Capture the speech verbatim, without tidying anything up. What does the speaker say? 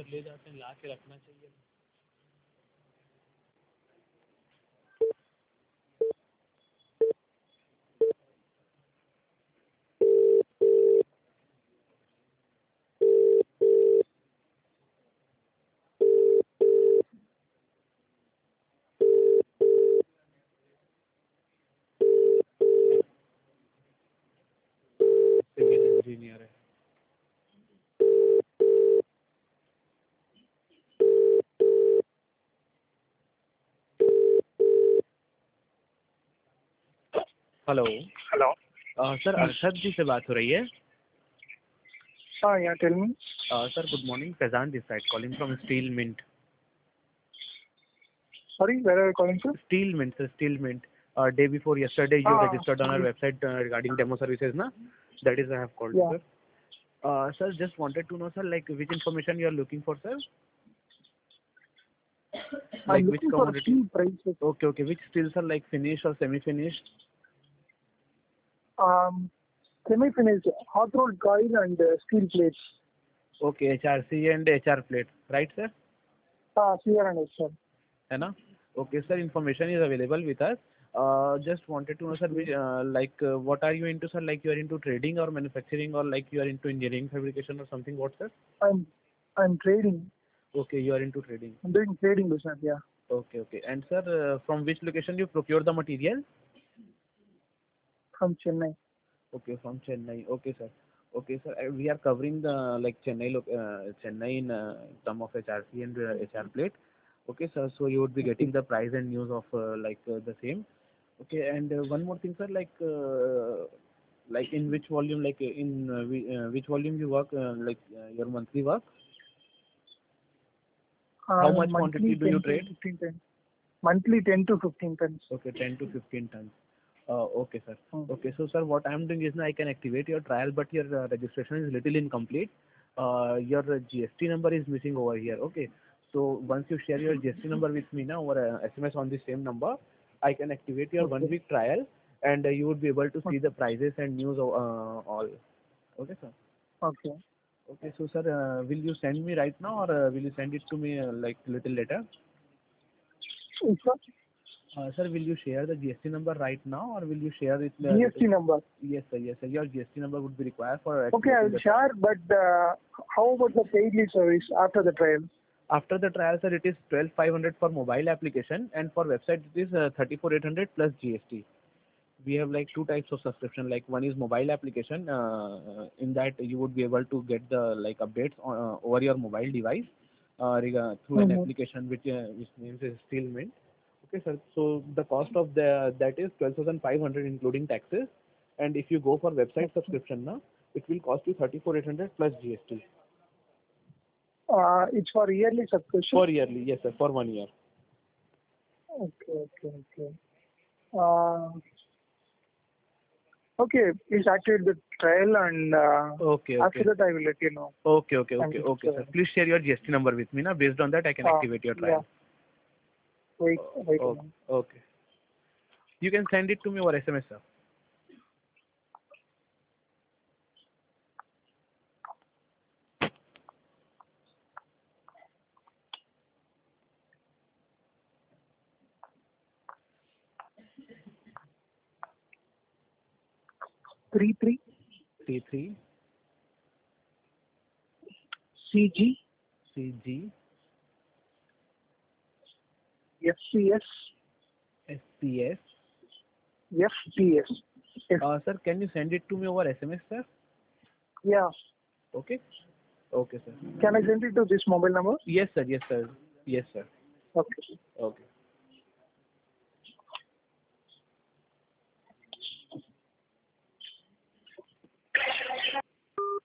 इधर ले जाते हैं, ला के रखना चाहिए। सिविल इंजीनियर है। Hello. Hello. Sir Arshad ji से बात हो रही है? हाँ, yeah tell me. Sir good morning, Faizan this side calling from steel mint. Sorry, where are you calling from? Steel Mint, sir, Steel Mint. Uh, day before yesterday, you Ah, registered on our website uh, regarding demo services, na? That is I have called you, yeah. sir. Uh, sir, just wanted to know, sir, like which information you are looking for, sir? I'm Like which looking for commodity? steel prices. Okay, okay. Which steels are like finished or semi-finished? Um, semi-finished, hot rolled coil and uh, steel plates. Okay, H R C and H R plate, right, sir? Ah, C R and H R. है ना? Okay, sir. Information is available with us. Uh, just wanted to know, sir, which, uh, like uh, what are you into, sir? Like you are into trading or manufacturing, or like you are into engineering, fabrication, or something? What, sir? I'm I'm trading. Okay, you are into trading. I'm doing trading business. Yeah. Okay, okay. And sir, uh, from which location you procure the material? From Chennai. Okay, from Chennai. Okay, sir. Okay, sir. Uh, We are covering the like Chennai, lo- uh, Chennai in uh, term of H R C and uh, H R plate. Okay, sir. So you would be getting the price and news of uh, like uh, the same. Okay, and uh, one more thing, sir. Like, uh, like in which volume, like uh, in uh, whi- uh, which volume you work, uh, like uh, your monthly work? How Uh, much quantity monthly do you ten to trade? fifteen tons. Monthly ten to fifteen tons. Okay, ten to fifteen tons. Uh, okay, sir. Hmm. Okay, so sir, what I'm doing is now I can activate your trial, but your uh, registration is little incomplete. Uh, your uh, G S T number is missing over here. Okay, so once you share your G S T number with me now or uh, S M S on the same number, I can activate your one Okay. week trial, and uh, you would be able to see Okay. the prices and news uh, all. Okay, sir. Okay. Okay, so sir, uh, will you send me right now, or uh, will you send it to me uh, like little later? Which one? Uh, sir, will you share the G S T number right now, or will you share it uh, G S T little? number. Yes, sir. Yes, sir. Your G S T number would be required for Okay, I activating will the trial. share. But uh, how about the paid lead service after the trial? After the trial, sir, it is twelve five hundred for mobile application, and for website it is uh, thirty-four eight hundred plus G S T. We have like two types of subscription. Like one is mobile application. Uh, uh, in that you would be able to get the like updates on, uh, over your mobile device uh, rega- through an Mm-hmm. application which uh, which names is Steelmint. Okay, sir. So the cost of the that is twelve thousand five hundred including taxes, and if you go for website subscription now, it will cost you thirty-four eight hundred plus G S T Uh, it's for yearly subscription. for yearly. Yes, sir, for one year. Okay, okay, okay. Uh, okay, please activate the trial and uh, Okay, after okay. that I will let you know. Okay, okay, And okay, it's, okay, uh, sir. Please share your G S T number with me now. Based on that, I can uh, activate your yeah, trial. wait, wait a Oh, minute. okay. You can send it to me over S M S, sir. Three three T three C G C G F C S S P S. F P S. Yes. Uh, sir, can you send it to me over S M S, sir? Yeah. Okay. Okay, sir. Can I send it to this mobile number? Yes, sir. Yes, sir. Yes, sir. Okay. Okay.